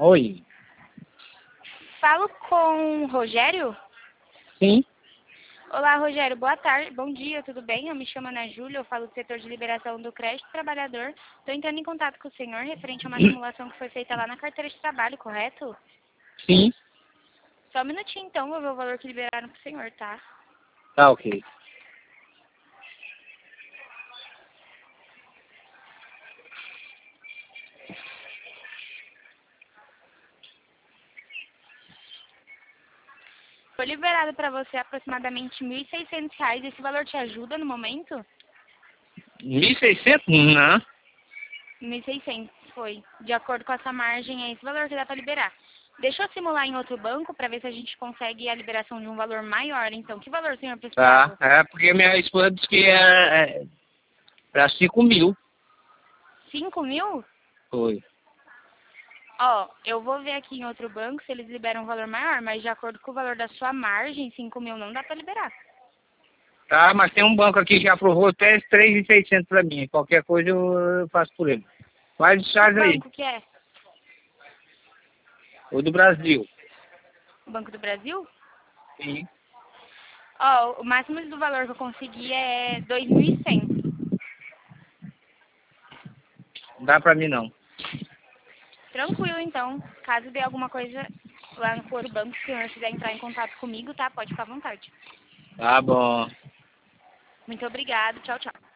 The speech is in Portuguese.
Oi. Falo com o Rogério? Sim. Olá, Rogério. Boa tarde. Bom dia, tudo bem? Eu me chamo Ana Júlia, eu falo do setor de liberação do crédito trabalhador. Estou entrando em contato com o senhor referente a uma simulação que foi feita lá na carteira de trabalho, correto? Sim. Só um minutinho, então, vou ver o valor que liberaram para o senhor, tá? Tá ok. Foi liberado para você aproximadamente R$ 1.600. Esse valor te ajuda no momento? 1.600? Não. 1.600 foi. De acordo com essa margem, é esse valor que dá para liberar. Deixa eu simular em outro banco para ver se a gente consegue a liberação de um valor maior. Então, que valor o senhor Tá. precisava? É porque minha esposa disse que é pra 5.000. 5.000? Foi. Ó, eu vou ver aqui em outro banco se eles liberam um valor maior, mas de acordo com o valor da sua margem, 5.000 não dá para liberar. Tá, mas tem um banco aqui que aprovou até 3.600 pra mim. Qualquer coisa eu faço por ele. Mas Que charge aí. banco que é? O do Brasil. O Banco do Brasil? Sim. Ó, o máximo do valor que eu consegui é 2.100. Não dá pra mim não. Tranquilo, então. Caso dê alguma coisa lá no outro banco, se o senhor quiser entrar em contato comigo, tá? Pode ficar à vontade. Tá bom. Muito obrigado. Tchau, tchau.